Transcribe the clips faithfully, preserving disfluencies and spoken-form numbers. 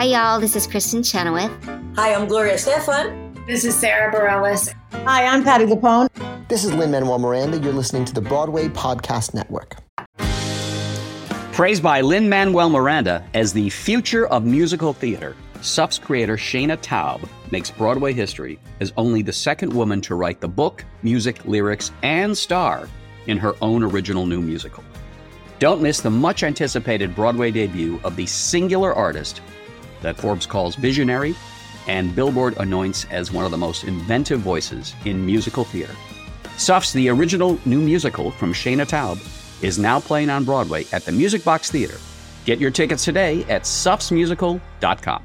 Hi, y'all. This is Kristen Chenoweth. Hi, I'm Gloria Stefan. This is Sarah Bareilles. Hi, I'm Patti LuPone. This is Lin-Manuel Miranda. You're listening to the Broadway Podcast Network. Praised by Lin-Manuel Miranda as the future of musical theater, S U F's creator Shana Taub makes Broadway history as only the second woman to write the book, music, lyrics, and star in her own original new musical. Don't miss the much-anticipated Broadway debut of the singular artist that Forbes calls visionary and Billboard anoints as one of the most inventive voices in musical theater. S U F's The Original New Musical from Shana Taub is now playing on Broadway at the Music Box Theater. Get your tickets today at sufs musical dot com.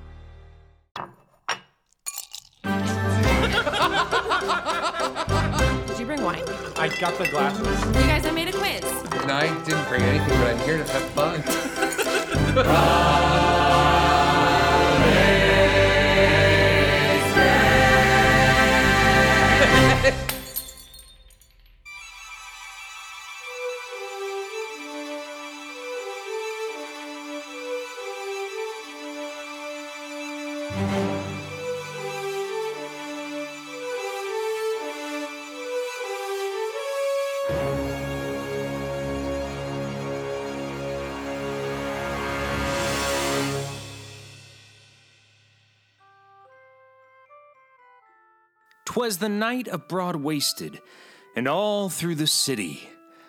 Did you bring wine? I got the glasses. You guys, I made a quiz. And I didn't bring anything, but I'm here to have fun. "'Twas the night of Broad-Waisted, and all through the city.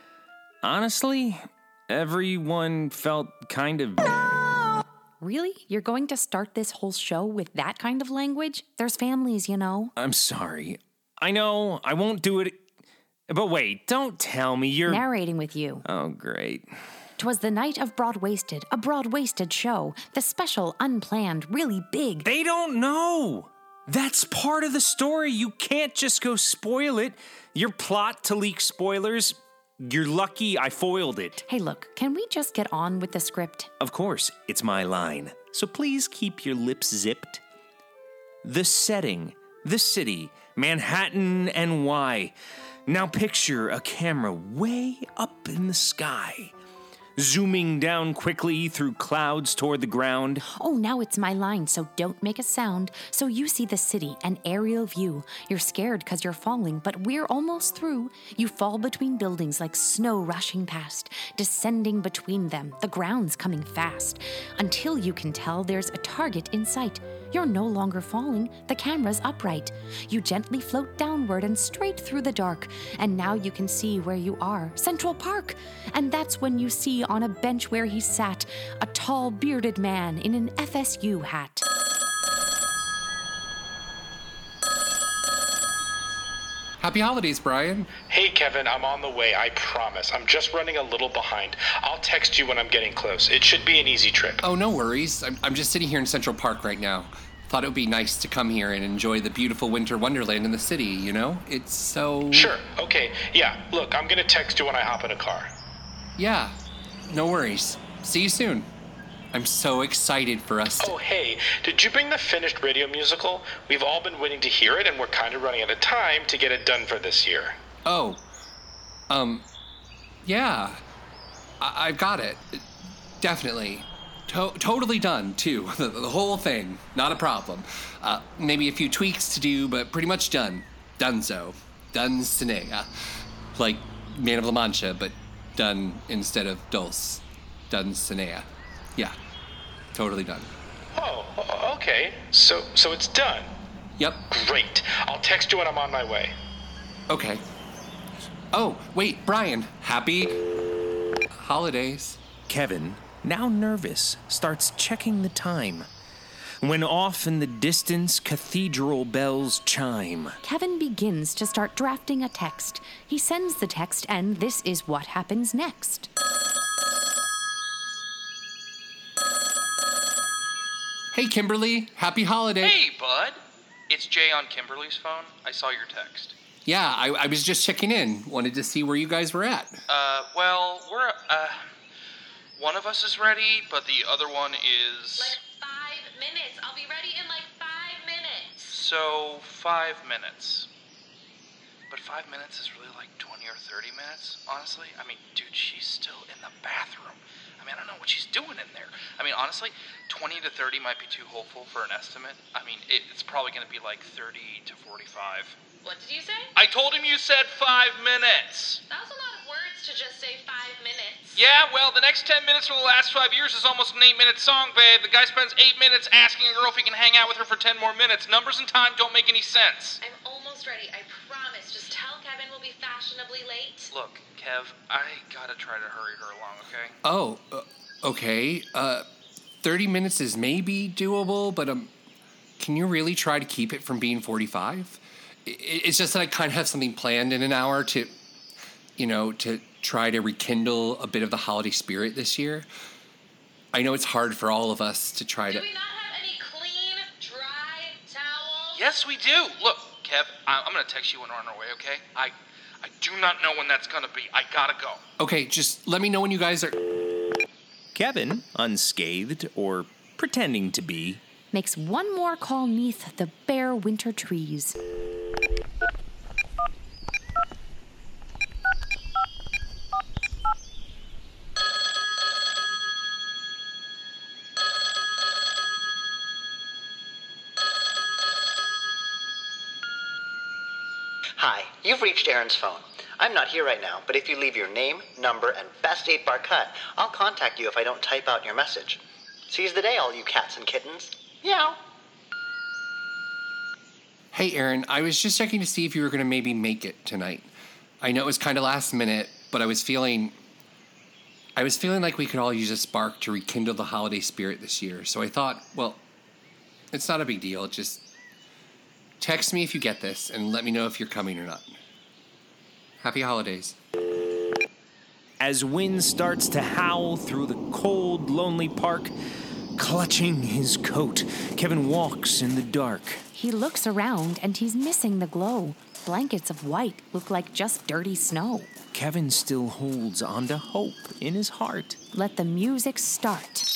Honestly, everyone felt kind of... Really? You're going to start this whole show with that kind of language? There's families, you know. I'm sorry. I know, I won't do it... But wait, don't tell me you're... Narrating with you. Oh, great. 'Twas the night of Broad-Waisted, a Broad-Waisted show. The special, unplanned, really big... They don't know! That's part of the story. You can't just go spoil it. Your plot to leak spoilers, you're lucky I foiled it. Hey, look, can we just get on with the script? Of course, it's my line. So please keep your lips zipped. The setting, the city, Manhattan and why. Now picture a camera way up in the sky, zooming down quickly through clouds toward the ground. Oh, now it's my line, so don't make a sound. So you see the city, an aerial view. You're scared because you're falling, but we're almost through. You fall between buildings like snow rushing past, descending between them, the ground's coming fast, until you can tell there's a target in sight. You're no longer falling, the camera's upright. You gently float downward and straight through the dark, and now you can see where you are, Central Park. And that's when you see on a bench where he sat, a tall, bearded man in an F S U hat. Happy holidays, Brian. Hey, Kevin, I'm on the way, I promise. I'm just running a little behind. I'll text you when I'm getting close. It should be an easy trip. Oh, no worries. I'm, I'm just sitting here in Central Park right now. Thought it would be nice to come here and enjoy the beautiful winter wonderland in the city, you know? It's so... Sure, okay. Yeah, look, I'm gonna text you when I hop in a car. Yeah, no worries. See you soon. I'm so excited for us to... Oh, hey, did you bring the finished radio musical? We've all been waiting to hear it, and we're kind of running out of time to get it done for this year. Oh, um, yeah, I- I've got it. Definitely. To- totally done, too. the-, the whole thing. Not a problem. Uh, maybe a few tweaks to do, but pretty much done. Donezo. Done sine. Uh, like Man of La Mancha, but done instead of Dulce. Done sine. Yeah. Totally done. Oh, okay. So so it's done? Yep. Great. I'll text you when I'm on my way. Okay. Oh, wait, Brian. Happy holidays. Kevin, now nervous, starts checking the time. When off in the distance, cathedral bells chime. Kevin begins to start drafting a text. He sends the text, and this is what happens next. Hey, Kimberly. Happy holiday. Hey, bud. It's Jay on Kimberly's phone. I saw your text. Yeah, I, I was just checking in. Wanted to see where you guys were at. Uh, well, we're, uh... One of us is ready, but the other one is... Like five minutes. I'll be ready in like five minutes. So, five minutes. But five minutes is really like twenty or thirty minutes, honestly. I mean, dude, she's still in the bathroom. I I mean, I don't know what she's doing in there. I mean, honestly, twenty to thirty might be too hopeful for an estimate. I mean, it, it's probably going to be like thirty to forty-five. What did you say? I told him you said five minutes. That was a lot of words to just say five minutes. Yeah, well, the next ten minutes for the last five years is almost an eight-minute song, babe. The guy spends eight minutes asking a girl if he can hang out with her for ten more minutes. Numbers and time don't make any sense. I'm almost ready, I promise. Just tell Kevin we'll be fashionably late. Look, Kev, I gotta try to hurry her along, okay? Oh, uh, okay. Uh, thirty minutes is maybe doable, but um, can you really try to keep it from being forty-five? It's just that I kind of have something planned in an hour to, you know, to try to rekindle a bit of the holiday spirit this year. I know it's hard for all of us to try Do to... we not have any clean, dry towels? Yes, we do. Look, Kev, I- I'm gonna text you when we're on our way, okay? I, I do not know when that's gonna be. I gotta go. Okay, just let me know when you guys are... Kevin, unscathed, or pretending to be, Makes one more call neath the bare winter trees. Hi, you've reached Aaron's phone. I'm not here right now, but if you leave your name, number, and best eight-bar cut, I'll contact you if I don't type out your message. Seize the day, all you cats and kittens. Meow. Hey, Aaron, I was just checking to see if you were going to maybe make it tonight. I know it was kind of last minute, but I was feeling... I was feeling like we could all use a spark to rekindle the holiday spirit this year. So I thought, well, it's not a big deal. Just text me if you get this and let me know if you're coming or not. Happy holidays. as wind starts to howl through the cold, lonely park, clutching his coat, Kevin walks in the dark. He looks around and he's missing the glow. Blankets of white look like just dirty snow. Kevin still holds on to hope in his heart. Let the music start.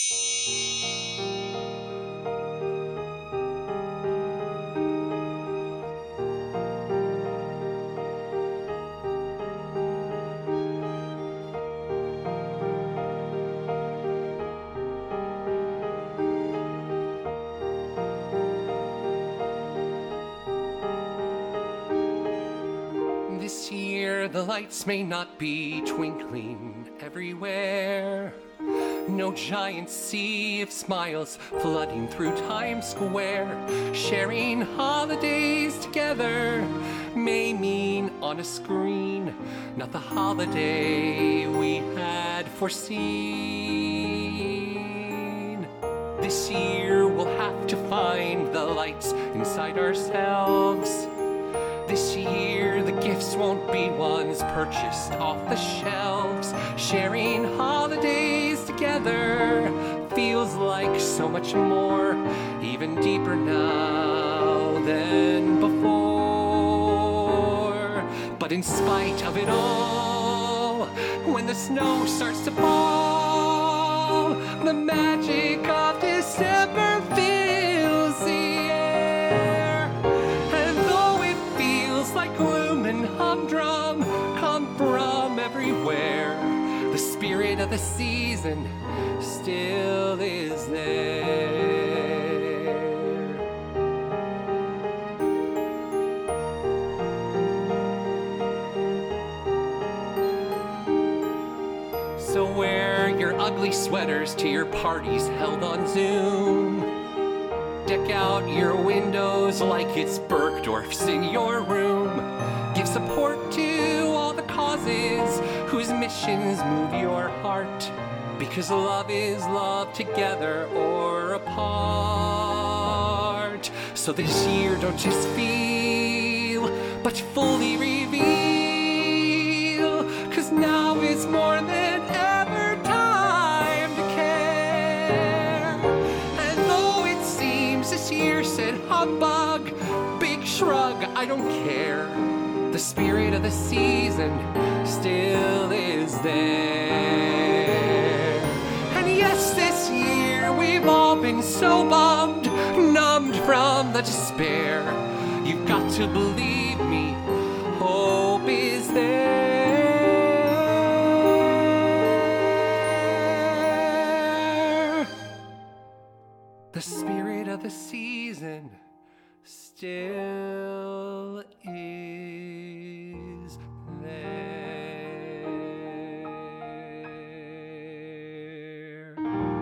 This year the lights may not be twinkling everywhere. No giant sea of smiles flooding through Times Square. Sharing holidays together may mean on a screen not the holiday we had foreseen. This year we'll have to find the lights inside ourselves. This year, the gifts won't be ones purchased off the shelves. Sharing holidays together feels like so much more, even deeper now than before. But in spite of it all, when the snow starts to fall, the magic of December fills the air. And though it feels like gloom and humdrum come from everywhere, the spirit of the season still is there. So wear your ugly sweaters to your parties held on Zoom. Deck out your windows like it's Bergdorf's in your room. Give support to all the causes whose missions move your heart. Because love is love together or apart. So this year don't just feel, but fully reveal. Cause now is more than ever time to care. And though it seems this year said humbug, big shrug, I don't care. The spirit of the season still is there. And yes, this year we've all been so bummed, numbed from the despair. You've got to believe me, hope is there. The spirit of the season still is there.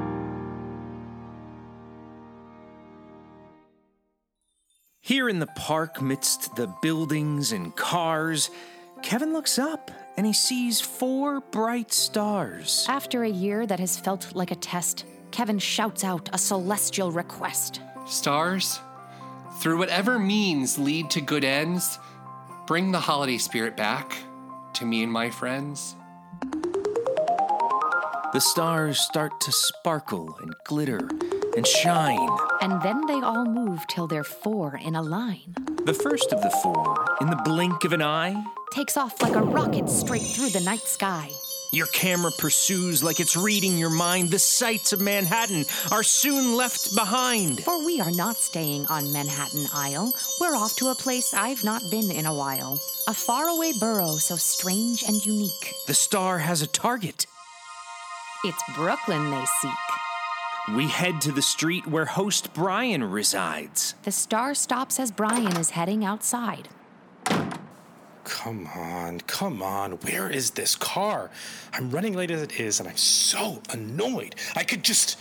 Here in the park, midst the buildings and cars, Kevin looks up and he sees four bright stars. After a year that has felt like a test, Kevin shouts out a celestial request. Stars, through whatever means lead to good ends, bring the holiday spirit back to me and my friends. The stars start to sparkle and glitter and shine. And then they all move till they're four in a line. The first of the four, in the blink of an eye, takes off like a rocket straight through the night sky. Your camera pursues like it's reading your mind. The sights of Manhattan are soon left behind. For we are not staying on Manhattan Isle. We're off to a place I've not been in a while. A faraway borough so strange and unique. The star has a target. It's Brooklyn they seek. We head to the street where host Brian resides. The star stops as Brian is heading outside. Come on, come on. Where is this car? I'm running late as it is, and I'm so annoyed. I could just...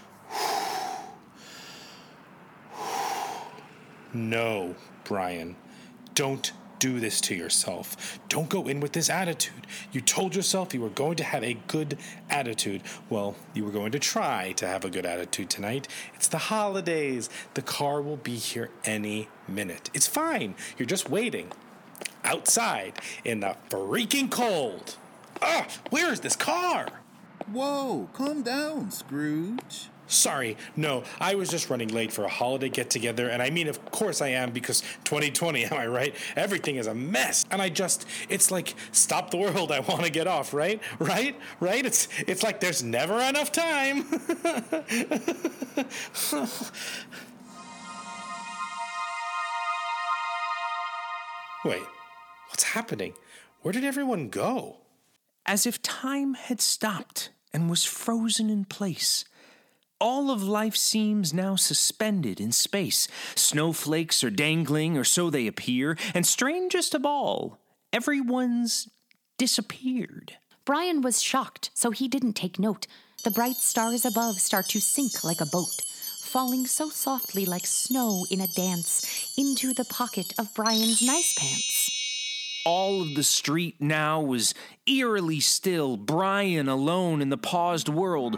No, Brian. Don't do this to yourself. Don't go in with this attitude. You told yourself you were going to have a good attitude. Well, you were going to try to have a good attitude tonight. It's the holidays. The car will be here any minute. It's fine. You're just waiting. Outside in the freaking cold. Ah, where is this car? Whoa, calm down, Scrooge. Sorry, no, I was just running late for a holiday get-together, and I mean, of course I am, because twenty twenty, am I right? Everything is a mess, and I just, it's like, stop the world, I want to get off, right? Right? Right? It's it's like there's never enough time. Wait, what's happening? Where did everyone go? As if time had stopped and was frozen in place. All of life seems now suspended in space. Snowflakes are dangling, or so they appear, and strangest of all, everyone's disappeared. Brian was shocked, so he didn't take note. The bright stars above start to sink like a boat, falling so softly like snow in a dance into the pocket of Brian's nice pants. All of the street now was eerily still, Brian alone in the paused world.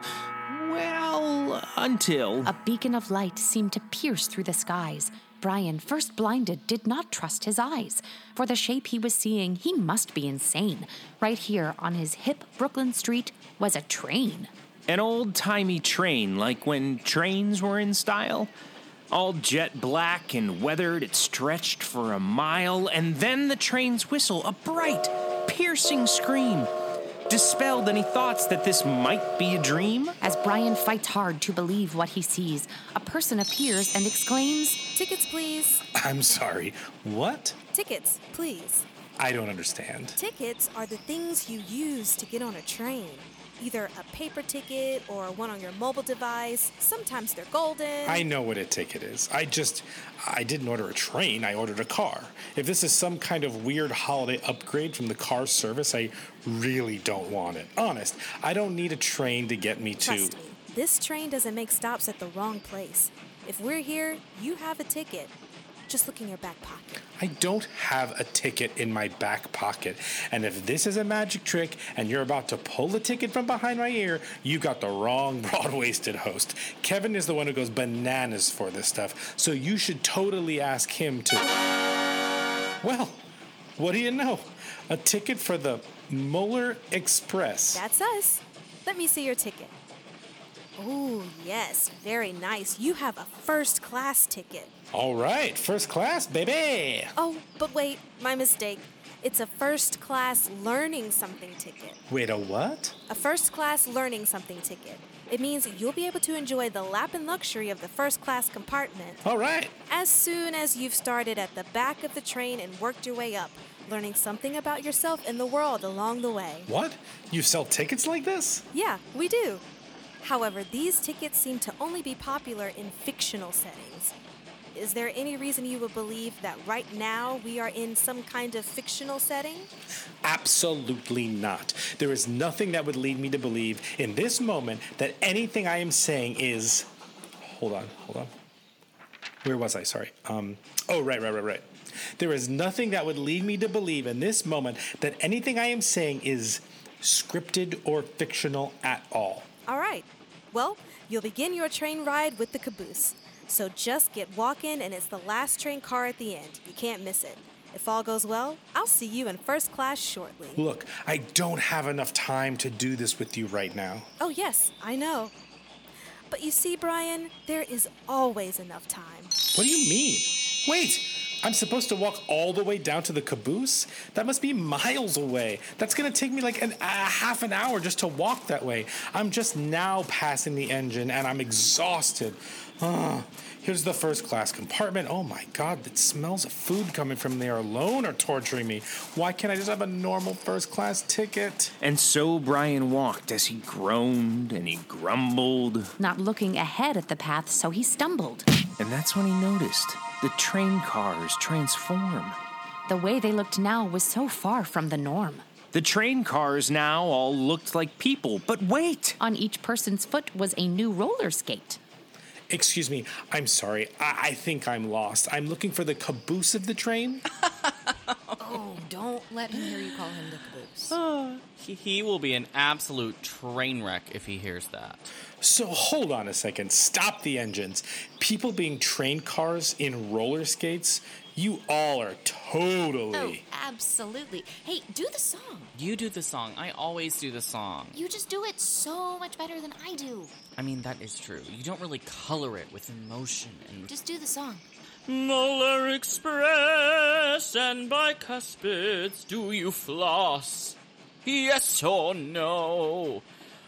Well, until... A beacon of light seemed to pierce through the skies. Brian, first blinded, did not trust his eyes. For the shape he was seeing, he must be insane. Right here on his hip Brooklyn street was a train. An old-timey train, like when trains were in style. All jet black and weathered, it stretched for a mile, and then the train's whistle, a bright, piercing scream, dispelled any thoughts that this might be a dream. As Brian fights hard to believe what he sees, a person appears and exclaims, "Tickets, please." I'm sorry, what? Tickets, please. I don't understand. Tickets are the things you use to get on a train. Either a paper ticket or one on your mobile device. Sometimes they're golden. I know what a ticket is. I just, I didn't order a train, I ordered a car. If this is some kind of weird holiday upgrade from the car service, I really don't want it. Honest, I don't need a train to get me to... Trust me, this train doesn't make stops at the wrong place. If we're here, you have a ticket. Just look in your back pocket. I don't have a ticket in my back pocket. And if this is a magic trick and you're about to pull the ticket from behind my ear, you got the wrong broad-waisted host. Kevin is the one who goes bananas for this stuff, so you should totally ask him to... Well, what do you know? A ticket for the Muller Express. That's us. Let me see your ticket. Oh, yes, very nice. You have a first-class ticket. All right, first class, baby. Oh, but wait, my mistake. It's a first-class learning something ticket. Wait, a what? A first-class learning something ticket. It means you'll be able to enjoy the lap and luxury of the first-class compartment. All right. As soon as you've started at the back of the train and worked your way up, learning something about yourself and the world along the way. What? You sell tickets like this? Yeah, we do. However, these tickets seem to only be popular in fictional settings. Is there any reason you would believe that right now we are in some kind of fictional setting? Absolutely not. There is nothing that would lead me to believe in this moment that anything I am saying is... Hold on, hold on. Where was I? Sorry. Um, oh, right, right, right, right. There is nothing that would lead me to believe in this moment that anything I am saying is scripted or fictional at all. All right. Well, you'll begin your train ride with the caboose. So just get walking, and it's the last train car at the end. You can't miss it. If all goes well, I'll see you in first class shortly. Look, I don't have enough time to do this with you right now. Oh, yes, I know. But you see, Brian, there is always enough time. What do you mean? Wait, I'm supposed to walk all the way down to the caboose? That must be miles away. That's gonna take me like an, a half an hour just to walk that way. I'm just now passing the engine and I'm exhausted. Ah, here's the first class compartment. Oh my God, the smells of food coming from there alone are torturing me. Why can't I just have a normal first class ticket? And so Brian walked as he groaned and he grumbled. Not looking ahead at the path, so he stumbled. And that's when he noticed the train cars transform. The way they looked now was so far from the norm. The train cars now all looked like people, but wait! On each person's foot was a new roller skate. Excuse me, I'm sorry. I, I think I'm lost. I'm looking for the caboose of the train. Oh, don't let him hear you call him the caboose. Uh, he, he will be an absolute train wreck if he hears that. So hold on a second. Stop the engines. People being train cars in roller skates? You all are totally... Oh, absolutely. Hey, do the song. You do the song. I always do the song. You just do it so much better than I do. I mean, that is true. You don't really color it with emotion and... Just do the song. Molar Express and bicuspids, do you floss? Yes or no?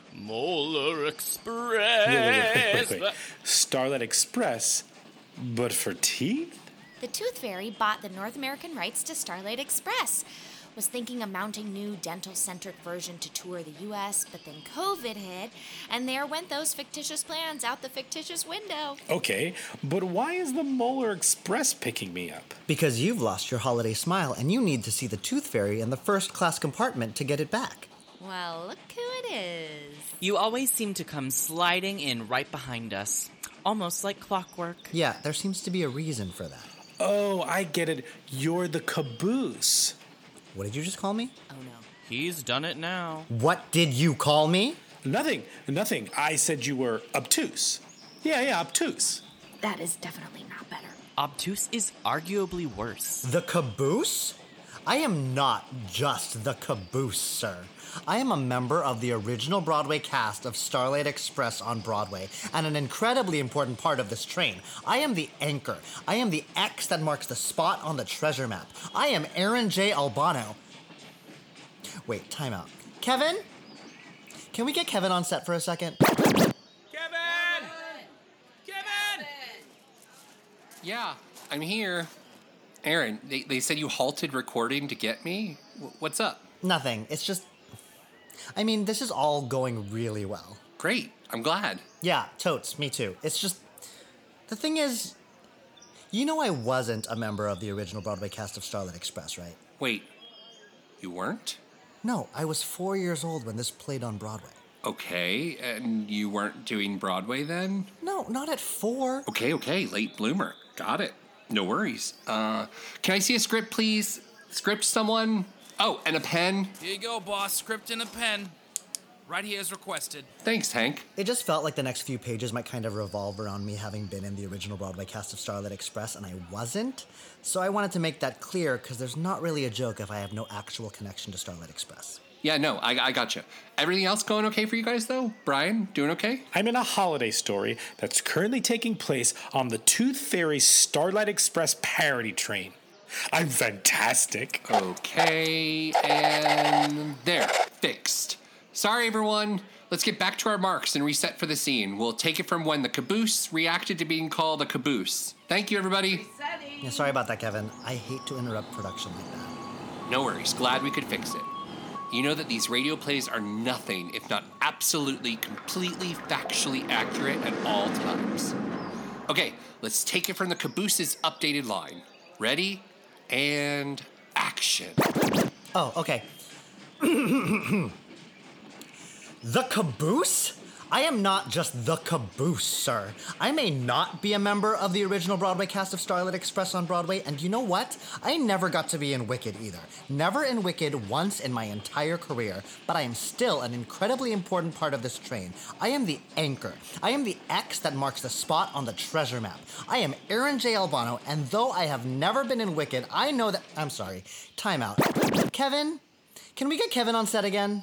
Molar Express... Wait, wait, wait, wait, wait. Starlight Express, but for teeth? The Tooth Fairy bought the North American rights to Starlight Express. Was thinking of mounting new dental-centric version to tour the U S, but then COVID hit, and there went those fictitious plans out the fictitious window. Okay, but why is the Molar Express picking me up? Because you've lost your holiday smile, and you need to see the Tooth Fairy in the first-class compartment to get it back. Well, look who it is. You always seem to come sliding in right behind us, almost like clockwork. Yeah, there seems to be a reason for that. Oh, I get it. You're the caboose. What did you just call me? Oh, no. He's done it now. What did you call me? Nothing. Nothing. I said you were obtuse. Yeah, yeah, obtuse. That is definitely not better. Obtuse is arguably worse. The caboose? I am not just the caboose, sir. I am a member of the original Broadway cast of Starlight Express on Broadway, and an incredibly important part of this train. I am the anchor. I am the X that marks the spot on the treasure map. I am Aaron J. Albano. Wait, time out. Kevin? Can we get Kevin on set for a second? Kevin! Kevin! Yeah, I'm here. Aaron, they, they said you halted recording to get me? W- what's up? Nothing. It's just... I mean, this is all going really well. Great. I'm glad. Yeah, totes. Me too. It's just... The thing is... You know I wasn't a member of the original Broadway cast of Starlight Express, right? Wait. You weren't? No, I was four years old when this played on Broadway. Okay, and you weren't doing Broadway then? No, not at four. Okay, okay. Late bloomer. Got it. No worries. Uh, can I see a script, please? Script, someone? Oh, and a pen? Here you go, boss. Script and a pen. Right here as requested. Thanks, Hank. It just felt like the next few pages might kind of revolve around me having been in the original Broadway cast of Starlight Express, and I wasn't. So I wanted to make that clear, because there's not really a joke if I have no actual connection to Starlight Express. Yeah, no, I, I gotcha. Everything else going okay for you guys, though? Brian, doing okay? I'm in a holiday story that's currently taking place on the Tooth Fairy Starlight Express parody train. I'm fantastic. Okay, and there, fixed. Sorry, everyone. Let's get back to our marks and reset for the scene. We'll take it from when the caboose reacted to being called a caboose. Thank you, everybody. Yeah, sorry about that, Kevin. I hate to interrupt production like that. No worries. Glad we could fix it. you know that these radio plays are nothing if not absolutely, completely, factually accurate at all times. Okay, let's take it from the Caboose's updated line. Ready? And action. Oh, okay. The Caboose? I am not just the Caboose, sir. I may not be a member of the original Broadway cast of Starlight Express on Broadway, and you know what? I never got to be in Wicked either. Never in Wicked once in my entire career, but I am still an incredibly important part of this train. I am the anchor. I am the X that marks the spot on the treasure map. I am Aaron J. Albano, and though I have never been in Wicked, I know that... I'm sorry. Time out. Kevin? Can we get Kevin on set again?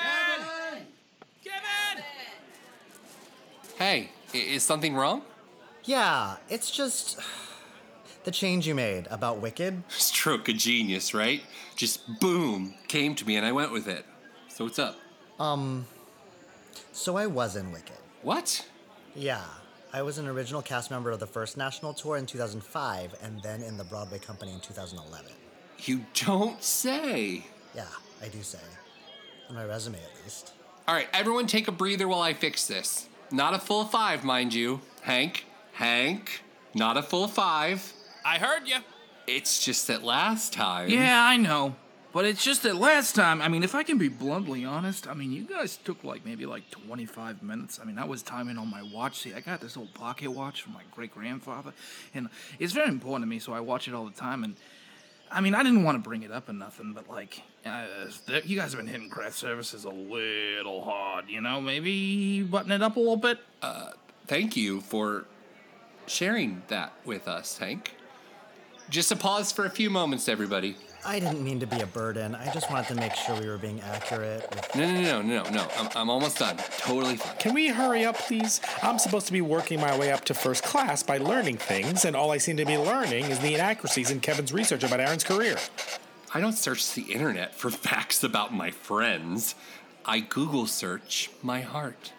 Hey, i- is something wrong? Yeah, it's just the change you made about Wicked. Stroke of genius, right? Just boom, came to me and I went with it. So what's up? Um, so I was in Wicked. What? Yeah, I was an original cast member of the first national tour in two thousand five and then in the Broadway company in two thousand eleven. You don't say. Yeah, I do say. On my resume, at least. All right, everyone take a breather while I fix this. Not a full five, mind you. Hank, Hank, not a full five. I heard you. It's just that last time... Yeah, I know. But it's just that last time, I mean, if I can be bluntly honest, I mean, you guys took like maybe like twenty-five minutes. I mean, I was timing on my watch. See, I got this old pocket watch from my great-grandfather, and it's very important to me, so I watch it all the time, and I mean, I didn't want to bring it up or nothing, but like, uh, you guys have been hitting craft services a little hard, you know? Maybe button it up a little bit? Uh, thank you for sharing that with us, Hank. Just a pause for a few moments, everybody. I didn't mean to be a burden. I just wanted to make sure we were being accurate. With... No, no, no, no, no, no. I'm, I'm almost done. Totally fine. Can we hurry up, please? I'm supposed to be working my way up to first class by learning things, and all I seem to be learning is the inaccuracies in Kevin's research about Aaron's career. I don't search the internet for facts about my friends. I Google search my heart.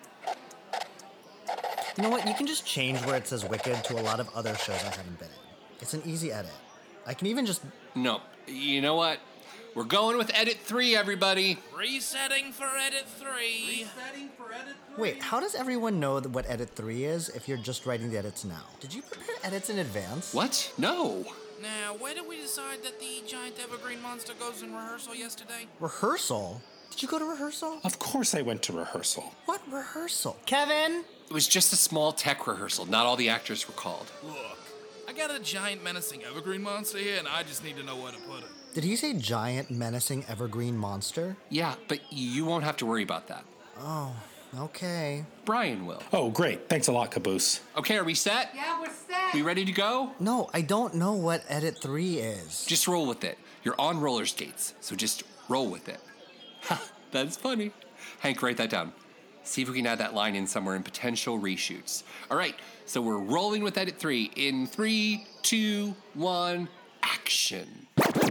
You know what? You can just change where it says Wicked to a lot of other shows I haven't been in. It's an easy edit. I can even just... No. You know what? We're going with edit three, everybody. Resetting for edit three. Resetting for edit three. Wait, how does everyone know what edit three is if you're just writing the edits now? Did you prepare edits in advance? What? No. Now, where did we decide that the giant evergreen monster goes in rehearsal yesterday? Rehearsal? Did you go to rehearsal? Of course I went to rehearsal. What rehearsal? Kevin? It was just a small tech rehearsal. Not all the actors were called. Look, I got a giant menacing evergreen monster here, and I just need to know where to put it. Did he say giant menacing evergreen monster? Yeah, but you won't have to worry about that. Oh, okay. Brian will. Oh, great. Thanks a lot, Caboose. Okay, are we set? Yeah, we're set. We ready to go? No, I don't know what edit three is. Just roll with it. You're on roller skates, so just roll with it. Ha, that's funny. Hank, write that down. See if we can add that line in somewhere in potential reshoots. All right, so we're rolling with edit three. In three, two, one, action.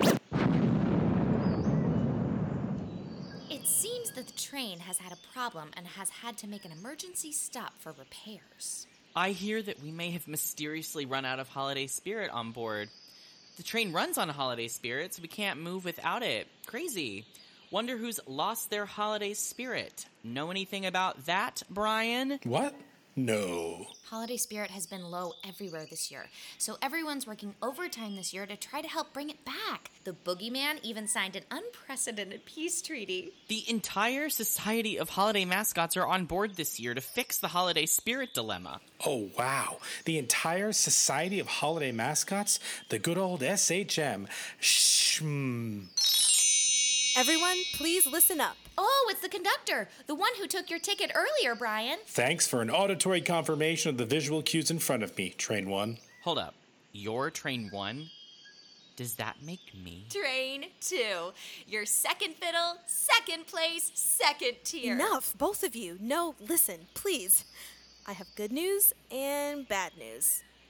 It seems that the train has had a problem and has had to make an emergency stop for repairs. I hear that we may have mysteriously run out of holiday spirit on board. The train runs on holiday spirit, so we can't move without it. Crazy. Wonder who's lost their holiday spirit. Know anything about that, Brian? What? No. Holiday spirit has been low everywhere this year, so everyone's working overtime this year to try to help bring it back. The boogeyman even signed an unprecedented peace treaty. The entire Society of Holiday Mascots are on board this year to fix the holiday spirit dilemma. Oh, wow. The entire Society of Holiday Mascots? The good old S H M. Shm. Everyone, please listen up. Oh, it's the conductor, the one who took your ticket earlier, Brian. Thanks for an auditory confirmation of the visual cues in front of me, Train One. Hold up. You're Train One? Does that make me? Train two. Your second fiddle, second place, second tier. Enough, both of you. No, listen, please. I have good news and bad news.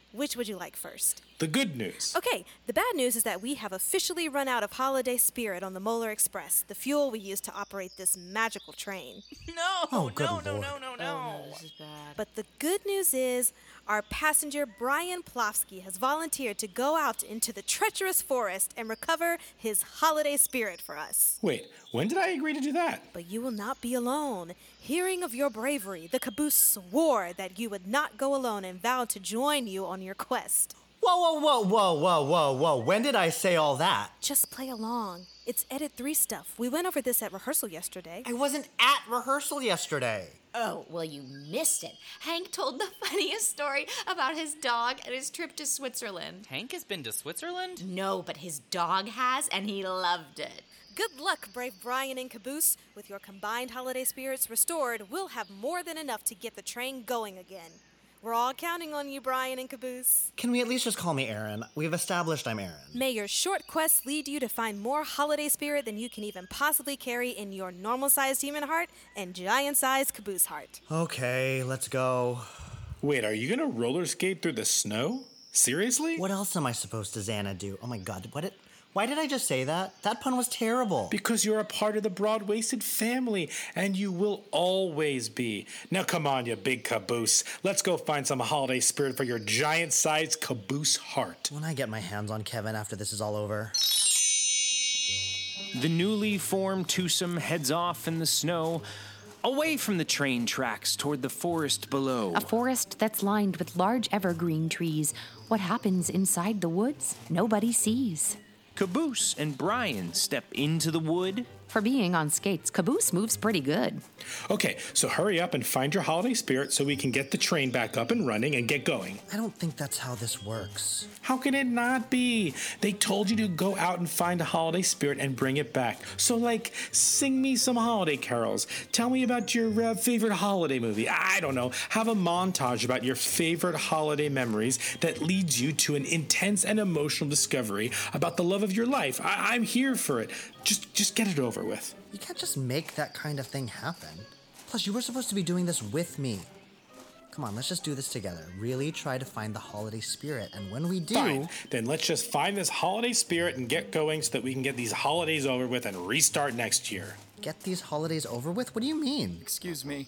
Which would you like first? The good news. Okay, the bad news is that we have officially run out of holiday spirit on the Molar Express, the fuel we use to operate this magical train. No, Oh, good no, lord. no, no, no, no. This is bad. But the good news is our passenger Brian Plofsky has volunteered to go out into the treacherous forest and recover his holiday spirit for us. Wait, when did I agree to do that? But you will not be alone. Hearing of your bravery, the caboose swore that you would not go alone and vowed to join you on your quest. Whoa, whoa, whoa, whoa, whoa, whoa, whoa. When did I say all that? Just play along. It's Edit three stuff. We went over this at rehearsal yesterday. I wasn't at rehearsal yesterday. Oh, well, you missed it. Hank told the funniest story about his dog and his trip to Switzerland. Hank has been to Switzerland? No, but his dog has, and he loved it. Good luck, brave Brian and Caboose. With your combined holiday spirits restored, we'll have more than enough to get the train going again. We're all counting on you, Brian and Caboose. Can we at least just call me Aaron? We've established I'm Aaron. May your short quest lead you to find more holiday spirit than you can even possibly carry in your normal-sized human heart and giant-sized caboose heart. Okay, let's go. Wait, are you gonna roller skate through the snow? Seriously? What else am I supposed to Xana do? Oh my god, what did... Why did I just say that? That pun was terrible. Because you're a part of the Broad-Waisted family, and you will always be. Now come on, you big caboose. Let's go find some holiday spirit for your giant-sized caboose heart. When I get my hands on Kevin after this is all over. The newly formed twosome heads off in the snow, away from the train tracks toward the forest below. A forest that's lined with large evergreen trees. What happens inside the woods, nobody sees. Caboose and Brian step into the wood. For being on skates, Caboose moves pretty good. Okay, so hurry up and find your holiday spirit so we can get the train back up and running and get going. I don't think that's how this works. How can it not be? They told you to go out and find a holiday spirit and bring it back. So, like, sing me some holiday carols. Tell me about your uh, favorite holiday movie. I don't know. Have a montage about your favorite holiday memories that leads you to an intense and emotional discovery about the love of your life. I- I'm here for it. Just, just get it over with. You can't just make that kind of thing happen. Plus, you were supposed to be doing this with me. Come on, let's just do this together. Really try to find the holiday spirit, and when we do... Fine. Then let's just find this holiday spirit and get going so that we can get these holidays over with and restart next year. Get these holidays over with? What do you mean? Excuse me.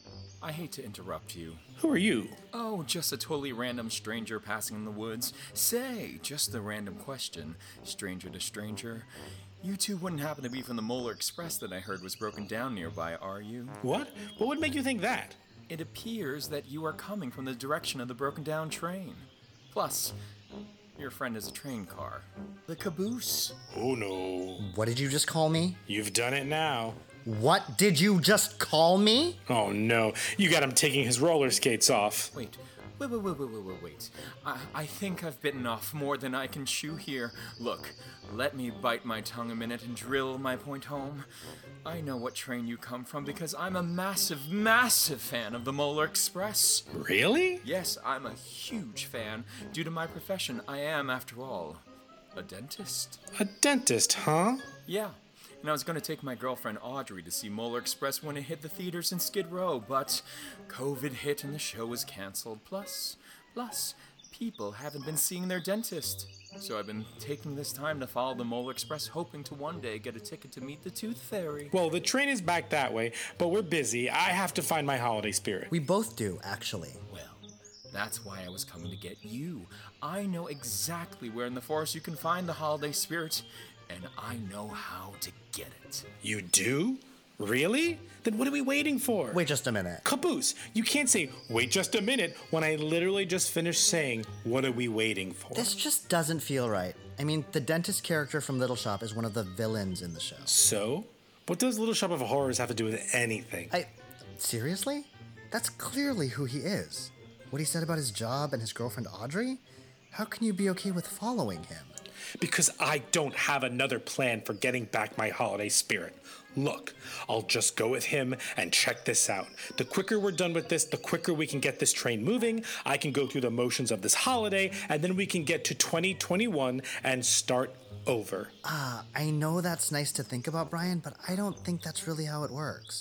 I hate to interrupt you. Who are you? Oh, just a totally random stranger passing in the woods. Say, just a random question. Stranger to stranger. You two wouldn't happen to be from the Molar Express that I heard was broken down nearby, are you? What? What would make you think that? It appears that you are coming from the direction of the broken down train. Plus, your friend is a train car. The caboose. Oh no. What did you just call me? You've done it now. What did you just call me? Oh no. You got him taking his roller skates off. Wait. Wait, wait, wait, wait, wait, wait, wait. I, I think I've bitten off more than I can chew here. Look, let me bite my tongue a minute and drill my point home. I know what train you come from because I'm a massive, massive fan of the Molar Express. Really? Yes, I'm a huge fan. Due to my profession, I am, after all, a dentist. A dentist, huh? Yeah. And I was going to take my girlfriend Audrey to see Molar Express when it hit the theaters in Skid Row, but COVID hit and the show was canceled. Plus, plus, people haven't been seeing their dentist. So I've been taking this time to follow the Molar Express, hoping to one day get a ticket to meet the Tooth Fairy. Well, the train is back that way, but we're busy. I have to find my holiday spirit. We both do, actually. Well, that's why I was coming to get you. I know exactly where in the forest you can find the holiday spirit. And I know how to get it. You do? Really? Then what are we waiting for? Wait just a minute. Caboose, you can't say, wait just a minute, when I literally just finished saying, what are we waiting for? This just doesn't feel right. I mean, the dentist character from Little Shop is one of the villains in the show. So? What does Little Shop of Horrors have to do with anything? I... Seriously? That's clearly who he is. What he said about his job and his girlfriend Audrey? How can you be okay with following him? Because I don't have another plan for getting back my holiday spirit. Look, I'll just go with him and check this out. The quicker we're done with this, the quicker we can get this train moving. I can go through the motions of this holiday, and then we can get to twenty twenty-one and start over. Ah, uh, I know that's nice to think about, Brian, but I don't think that's really how it works.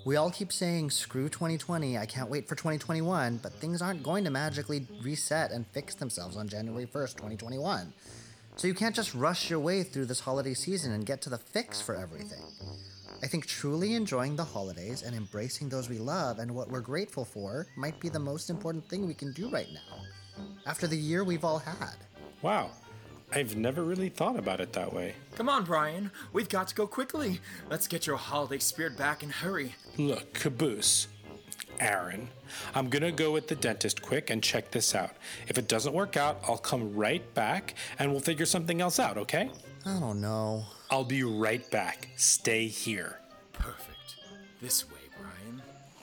We all keep saying, screw twenty twenty, I can't wait for twenty twenty-one, but things aren't going to magically reset and fix themselves on January first, twenty twenty-one. So you can't just rush your way through this holiday season and get to the fix for everything. I think truly enjoying the holidays and embracing those we love and what we're grateful for might be the most important thing we can do right now, after the year we've all had. Wow, I've never really thought about it that way. Come on, Brian. We've got to go quickly. Let's get your holiday spirit back and hurry. Look, Caboose, Aaron, I'm gonna go with the dentist quick and check this out. If it doesn't work out, I'll come right back and we'll figure something else out, okay? I don't know. I'll be right back. Stay here. Perfect. This way, Brian.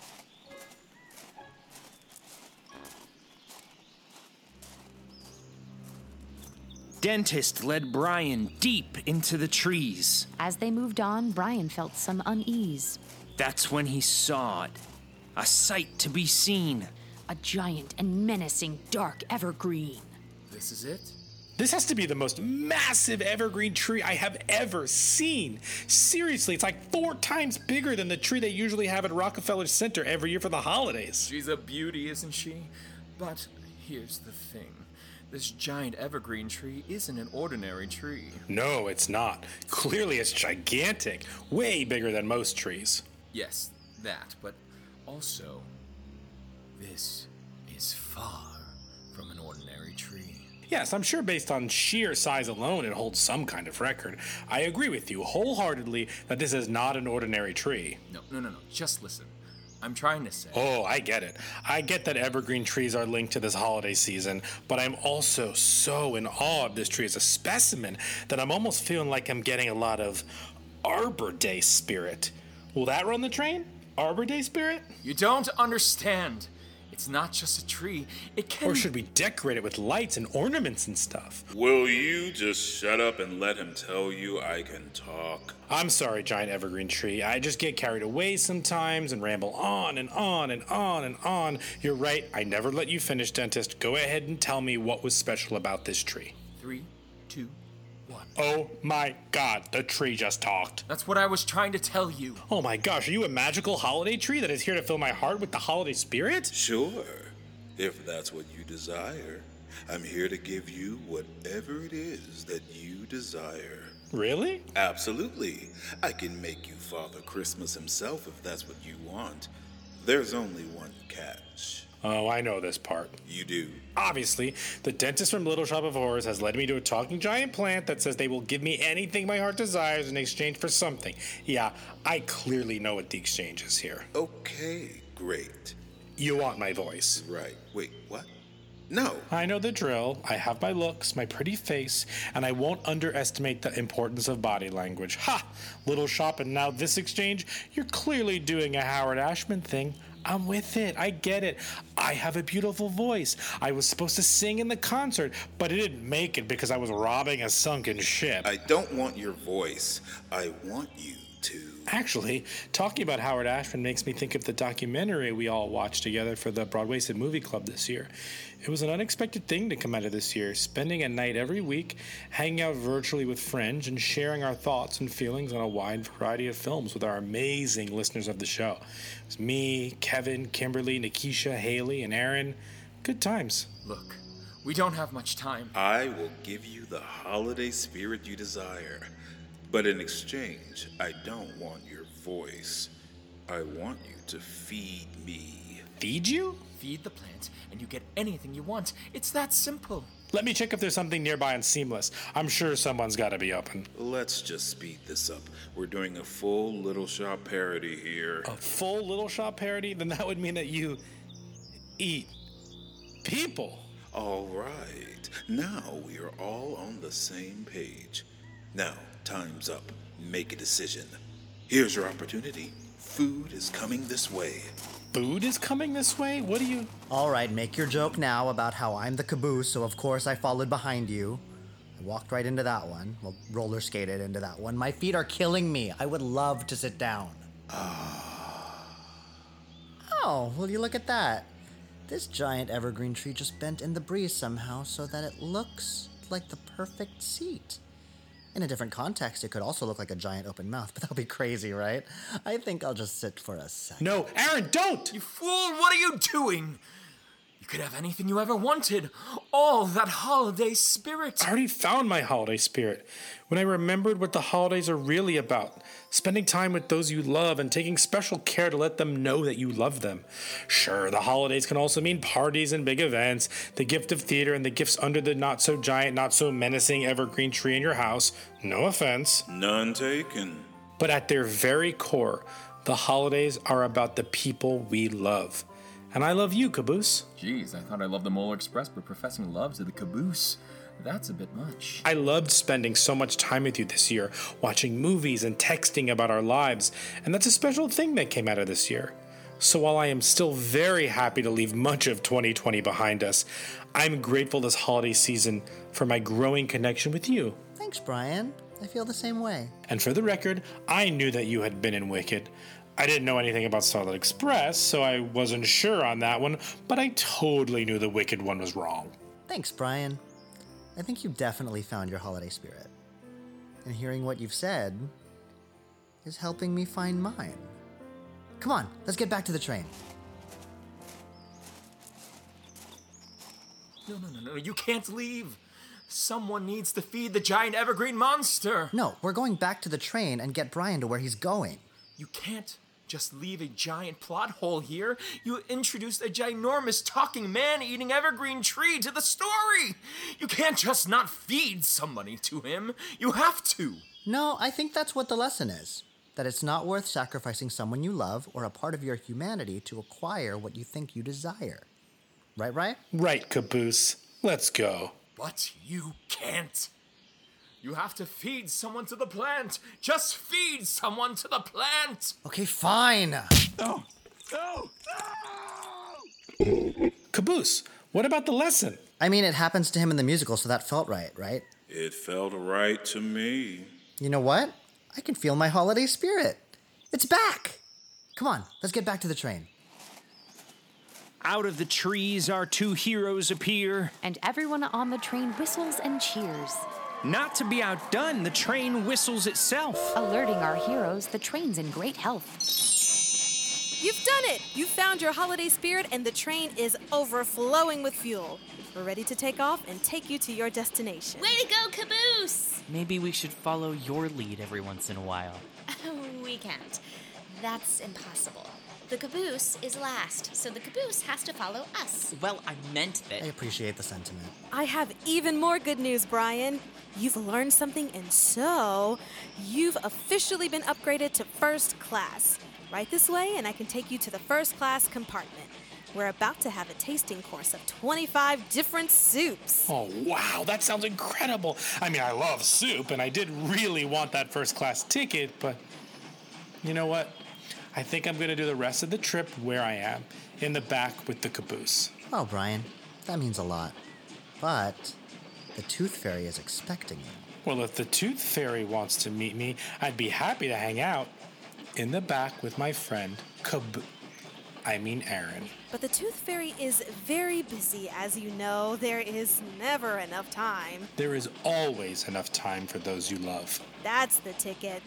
Dentist led Brian deep into the trees. As they moved on, Brian felt some unease. That's when he saw it. A sight to be seen. A giant and menacing dark evergreen. This is it? This has to be the most massive evergreen tree I have ever seen. Seriously, it's like four times bigger than the tree they usually have at Rockefeller Center every year for the holidays. She's a beauty, isn't she? But here's the thing. This giant evergreen tree isn't an ordinary tree. No, it's not. Clearly it's gigantic. Way bigger than most trees. Yes, that, but also, this is far from an ordinary tree. Yes, I'm sure based on sheer size alone it holds some kind of record. I agree with you wholeheartedly that this is not an ordinary tree. No, no, no, no. Just listen. I'm trying to say... Oh, I get it. I get that evergreen trees are linked to this holiday season, but I'm also so in awe of this tree as a specimen that I'm almost feeling like I'm getting a lot of Arbor Day spirit. Will that run the train? Arbor Day spirit? You don't understand. It's not just a tree. It can... Or should we decorate it with lights and ornaments and stuff? Will you just shut up and let him tell you I can talk? I'm sorry, giant evergreen tree. I just get carried away sometimes and ramble on and on and on and on. You're right. I never let you finish, dentist. Go ahead and tell me what was special about this tree. Three, two, one. Oh my god, the tree just talked. That's what I was trying to tell you. Oh my gosh, are you a magical holiday tree that is here to fill my heart with the holiday spirit? Sure, if that's what you desire. I'm here to give you whatever it is that you desire. Really? Absolutely. I can make you Father Christmas himself if that's what you want. There's only one catch. Oh, I know this part. You do? Obviously, the dentist from Little Shop of Horrors has led me to a talking giant plant that says they will give me anything my heart desires in exchange for something. Yeah, I clearly know what the exchange is here. Okay, great. You want my voice. Right. Wait, what? No. I know the drill. I have my looks, my pretty face, and I won't underestimate the importance of body language. Ha! Little Shop, and now this exchange? You're clearly doing a Howard Ashman thing. I'm with it. I get it. I have a beautiful voice. I was supposed to sing in the concert, but I didn't make it because I was robbing a sunken ship. I don't want your voice. I want you to... Actually, talking about Howard Ashman makes me think of the documentary we all watched together for the Broadwasted Movie Club this year. It was an unexpected thing to come out of this year, spending a night every week, hanging out virtually with friends, and sharing our thoughts and feelings on a wide variety of films with our amazing listeners of the show. It was me, Kevin, Kimberly, Nikisha, Haley, and Aaron. Good times. Look, we don't have much time. I will give you the holiday spirit you desire. But in exchange, I don't want your voice. I want you to feed me. Feed you? Feed the plant, and you get anything you want. It's that simple. Let me check if there's something nearby on Seamless. I'm sure someone's got to be open. Let's just speed this up. We're doing a full Little Shop parody here. A full Little Shop parody? Then that would mean that you eat people. All right. Now we are all on the same page. Now, time's up. Make a decision. Here's your opportunity. Food is coming this way. Food is coming this way? What do you... All right, make your joke now about how I'm the caboose, so of course I followed behind you. I walked right into that one. Well, roller skated into that one. My feet are killing me. I would love to sit down. Oh, will you look at that? This giant evergreen tree just bent in the breeze somehow so that it looks like the perfect seat. In a different context, it could also look like a giant open mouth, but that'll be crazy, right? I think I'll just sit for a second. No, Aaron, don't! You fool, what are you doing? You could have anything you ever wanted. All that holiday spirit. I already found my holiday spirit when I remembered what the holidays are really about. Spending time with those you love and taking special care to let them know that you love them. Sure, the holidays can also mean parties and big events, the gift of theater and the gifts under the not-so-giant, not-so-menacing evergreen tree in your house. No offense. None taken. But at their very core, the holidays are about the people we love. And I love you, Caboose. Jeez, I thought I loved the Molar Express, but professing love to the Caboose, that's a bit much. I loved spending so much time with you this year, watching movies and texting about our lives, and that's a special thing that came out of this year. So while I am still very happy to leave much of twenty twenty behind us, I'm grateful this holiday season for my growing connection with you. Thanks, Brian. I feel the same way. And for the record, I knew that you had been in Wicked. I didn't know anything about Starlight Express, so I wasn't sure on that one, but I totally knew the Wicked one was wrong. Thanks, Brian. I think you definitely found your holiday spirit. And hearing what you've said is helping me find mine. Come on, let's get back to the train. No, no, no, no, you can't leave. Someone needs to feed the giant evergreen monster. No, we're going back to the train and get Brian to where he's going. You can't just leave a giant plot hole here. You introduced a ginormous talking man-eating evergreen tree to the story. You can't just not feed somebody to him. You have to. No, I think that's what the lesson is. That it's not worth sacrificing someone you love or a part of your humanity to acquire what you think you desire. Right, right? Right, Caboose. Let's go. But you can't. You have to feed someone to the plant. Just feed someone to the plant. Okay, fine. No. No. No. Caboose, what about the lesson? I mean, it happens to him in the musical, so that felt right, right? It felt right to me. You know what? I can feel my holiday spirit. It's back. Come on, let's get back to the train. Out of the trees our two heroes appear. And everyone on the train whistles and cheers. Not to be outdone, the train whistles itself. Alerting our heroes, the train's in great health. You've done it! You found your holiday spirit and the train is overflowing with fuel. We're ready to take off and take you to your destination. Way to go, Caboose! Maybe we should follow your lead every once in a while. We can't. That's impossible. The Caboose is last, so the Caboose has to follow us. Well, I meant that. I appreciate the sentiment. I have even more good news, Brian. You've learned something, and so you've officially been upgraded to first class. Right this way, and I can take you to the first class compartment. We're about to have a tasting course of twenty-five different soups. Oh, wow, that sounds incredible. I mean, I love soup, and I did really want that first class ticket, but you know what? I think I'm going to do the rest of the trip where I am, in the back with the Caboose. Well, Brian, that means a lot. But the Tooth Fairy is expecting you. Well, if the Tooth Fairy wants to meet me, I'd be happy to hang out in the back with my friend Cab... I mean Aaron. But the Tooth Fairy is very busy, as you know. There is never enough time. There is always enough time for those you love. That's the ticket.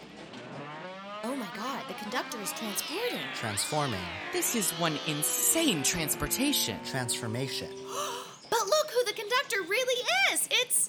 Oh my god, the conductor is transporting. Transforming. This is one insane transportation. Transformation. But look who the conductor really is! It's...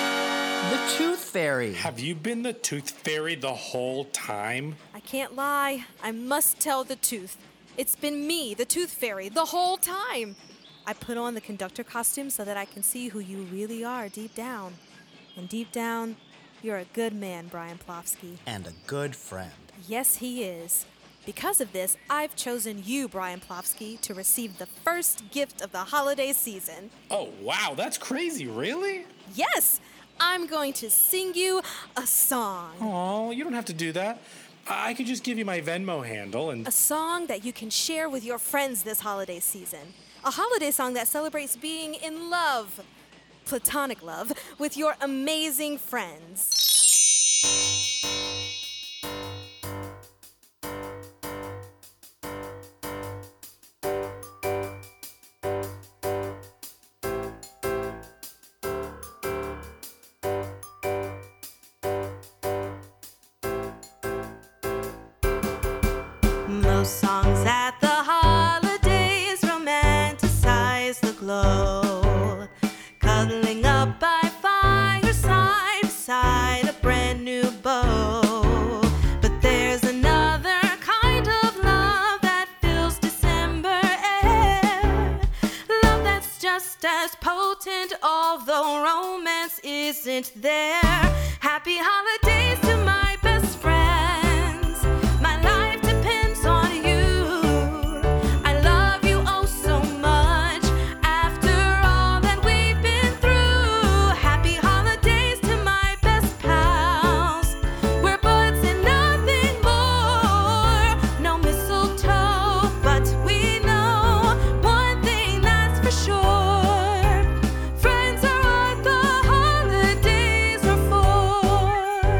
The Tooth Fairy! Have you been the Tooth Fairy the whole time? I can't lie. I must tell the truth. It's been me, the Tooth Fairy, the whole time. I put on the conductor costume so that I can see who you really are deep down. And deep down, you're a good man, Brian Plofsky. And a good friend. Yes, he is. Because of this, I've chosen you, Brian Plofsky, to receive the first gift of the holiday season. Oh, wow, that's crazy, really? Yes! I'm going to sing you a song. Oh, you don't have to do that. I could just give you my Venmo handle and... A song that you can share with your friends this holiday season. A holiday song that celebrates being in love, platonic love, with your amazing friends. Those songs at the holidays romanticize the glow. Cuddling up by fireside beside a brand new beau. But there's another kind of love that fills December air. Love that's just as potent, although romance isn't there. Happy holidays to my best friends. My life depends on you. I love you oh so much. After all that we've been through. Happy holidays to my best pals. We're buds and nothing more. No mistletoe, but we know one thing that's for sure. Friends are what the holidays are for.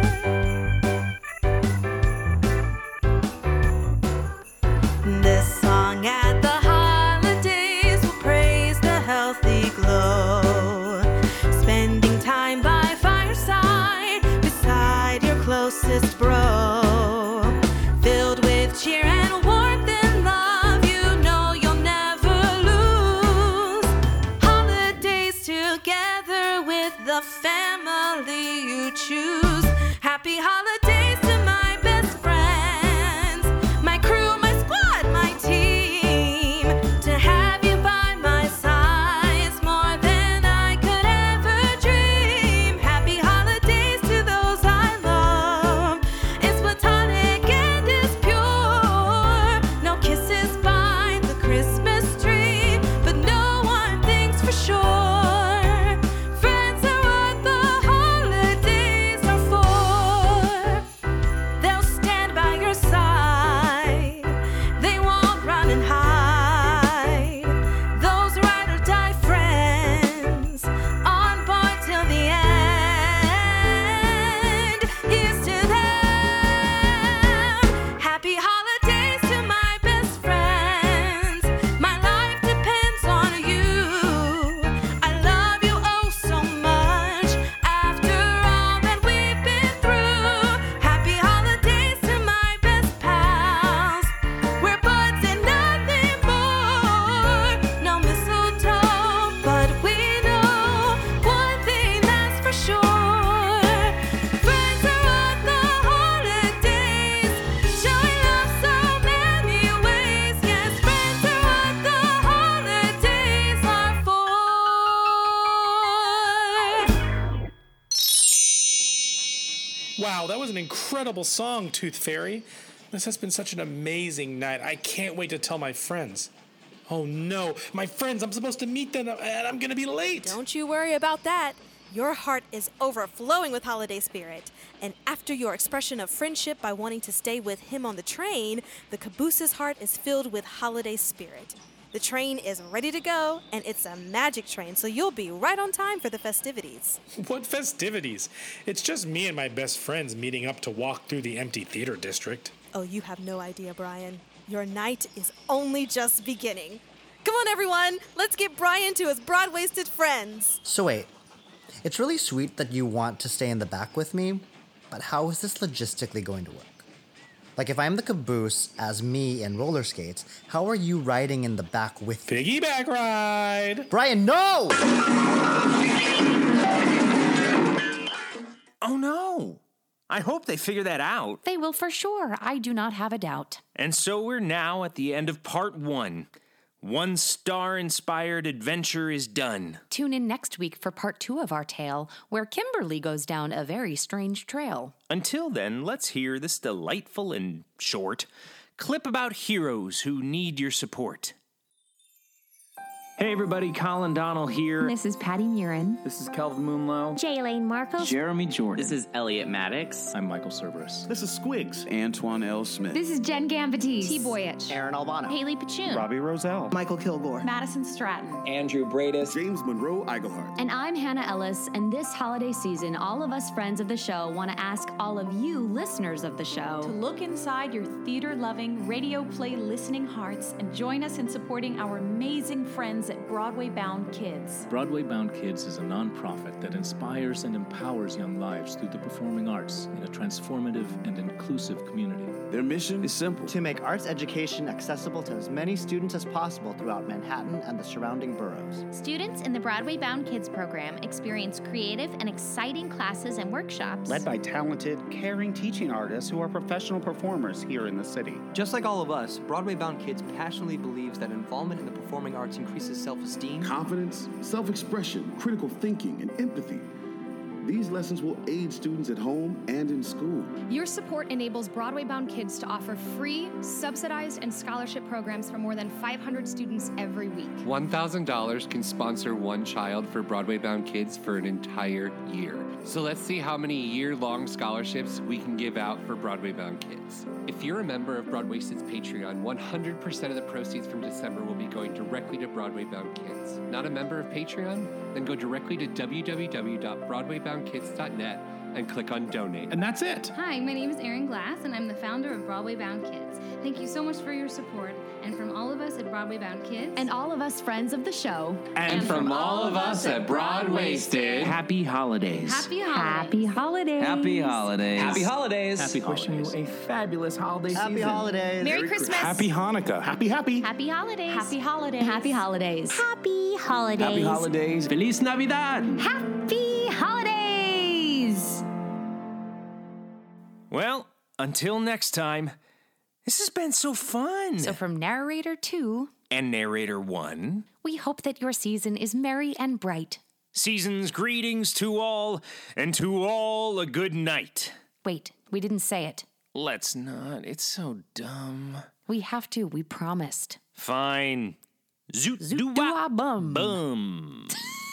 This song at the holidays will praise the healthy glow. Spending time by fireside beside your closest bro. Filled with cheer and warmth and love, you know you'll never lose. Holidays together with the family you choose. Happy holidays to my best friends. My crew, my squad, my team. To have you by my side is more than I could ever dream. Happy holidays to those I love. It's platonic and it's pure. No kisses by the Christmas tree, but no one thinks for sure. Friends are what the holidays are for. They'll stand by your side. They won't run and hide. Those ride or die friends on board till the end. Here's to them. Happy holidays to my best friends. My life depends on you. I love you oh so much. After all that we've been through. Happy holidays to my best pals. We're buds and nothing more. No mistletoe, but we know one thing that's for sure. Friends are what the holidays showing love so many ways. Yes, friends are what the holidays are for. Wow, that was an incredible song, Tooth Fairy. This has been such an amazing night. I can't wait to tell my friends. Oh no, my friends, I'm supposed to meet them and I'm gonna be late. Don't you worry about that. Your heart is overflowing with holiday spirit. And after your expression of friendship by wanting to stay with him on the train, the caboose's heart is filled with holiday spirit. The train is ready to go, and it's a magic train, so you'll be right on time for the festivities. What festivities? It's just me and my best friends meeting up to walk through the empty theater district. Oh, you have no idea, Brian. Your night is only just beginning. Come on, everyone. Let's get Brian to his broad-waisted friends. So wait, it's really sweet that you want to stay in the back with me, but how is this logistically going to work? Like, if I'm the caboose as me in roller skates, how are you riding in the back with me? Piggyback ride! Brian, no! Oh no! I hope they figure that out. They will for sure. I do not have a doubt. And so we're now at the end of part one. One star-inspired adventure is done. Tune in next week for part two of our tale, where Kimberly goes down a very strange trail. Until then, let's hear this delightful and short clip about heroes who need your support. Hey everybody, Colin Donnell here. This is Patty Murin. This is Calvin Moonlow. Jaylane Marcos. Jeremy Jordan. This is Elliot Maddox. I'm Michael Cerberus. This is Squigs. Antoine L. Smith. This is Jen Gambadese. T. Boyich. Aaron Albano. Haley Pachoon. Robbie Roselle. Michael Kilgore. Madison Stratton. Andrew Bradis. James Monroe Eigelhart. And I'm Hannah Ellis, and this holiday season, all of us friends of the show want to ask all of you listeners of the show to look inside your theater-loving, radio play listening hearts and join us in supporting our amazing friends visit Broadway Bound Kids. Broadway Bound Kids is a nonprofit that inspires and empowers young lives through the performing arts in a transformative and inclusive community. Their mission is simple: to make arts education accessible to as many students as possible throughout Manhattan and the surrounding boroughs. Students in the Broadway Bound Kids program experience creative and exciting classes and workshops. Led by talented, caring teaching artists who are professional performers here in the city. Just like all of us, Broadway Bound Kids passionately believes that involvement in the performing arts increases self-esteem, confidence, self-expression, critical thinking, and empathy. These lessons will aid students at home and in school. Your support enables Broadway Bound Kids to offer free, subsidized, and scholarship programs for more than five hundred students every week. one thousand dollars can sponsor one child for Broadway Bound Kids for an entire year. So let's see how many year-long scholarships we can give out for Broadway Bound Kids. If you're a member of Broadway Sits Patreon, one hundred percent of the proceeds from December will be going directly to Broadway Bound Kids. Not a member of Patreon? Then go directly to w w w dot broadway bound kids dot net and click on donate. And that's it. Hi, my name is Erin Glass, and I'm the founder of Broadway Bound Kids. Thank you so much for your support, and from all of us at Broadway Bound Kids, and all of us friends of the show, and, and from, from all of us at Broadwasted, happy holidays. Happy holidays. Happy holidays. Happy holidays. Happy holidays. Happy Wishing you a fabulous holiday Happy season. holidays. Merry Christmas. Happy Hanukkah. Happy, happy. Happy holidays. Happy holidays. Happy holidays. Happy holidays. Happy holidays. Feliz Navidad. Happy holidays. Well, until next time, this has been so fun. So from narrator two and narrator one, we hope that your season is merry and bright. Season's greetings to all, and to all a good night. Wait, we didn't say it. Let's not. It's so dumb. We have to. We promised. Fine. Zoot, Zoot doo doo bum. Bum.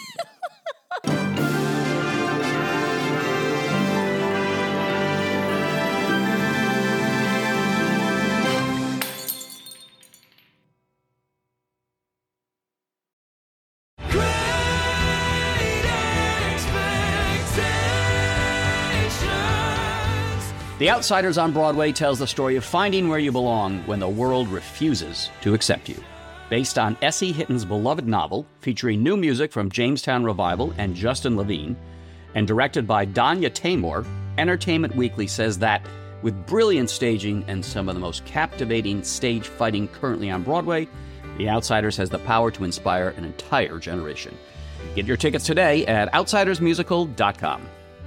The Outsiders on Broadway tells the story of finding where you belong when the world refuses to accept you. Based on S E Hitton's beloved novel, featuring new music from Jamestown Revival and Justin Levine, and directed by Danya Taymor, Entertainment Weekly says that, with brilliant staging and some of the most captivating stage fighting currently on Broadway, The Outsiders has the power to inspire an entire generation. Get your tickets today at outsiders musical dot com.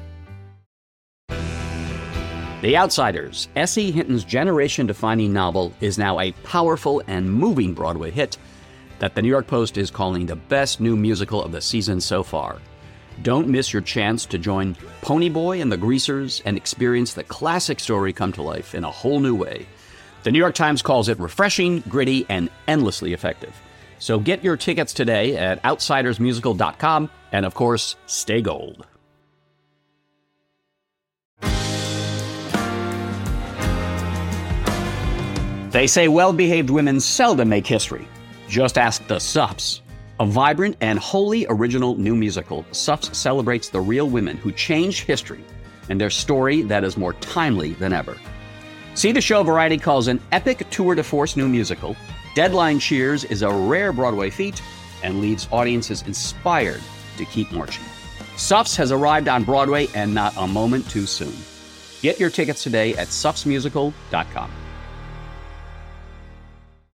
The Outsiders, S E Hinton's generation-defining novel, is now a powerful and moving Broadway hit that the New York Post is calling the best new musical of the season so far. Don't miss your chance to join Ponyboy and the Greasers and experience the classic story come to life in a whole new way. The New York Times calls it refreshing, gritty, and endlessly effective. So get your tickets today at outsiders musical dot com, and of course, stay gold. They say well-behaved women seldom make history. Just ask the Suffs. A vibrant and wholly original new musical, Suffs celebrates the real women who changed history and their story that is more timely than ever. See the show Variety calls an epic tour de force new musical. Deadline cheers is a rare Broadway feat and leaves audiences inspired to keep marching. Suffs has arrived on Broadway and not a moment too soon. Get your tickets today at suffs musical dot com.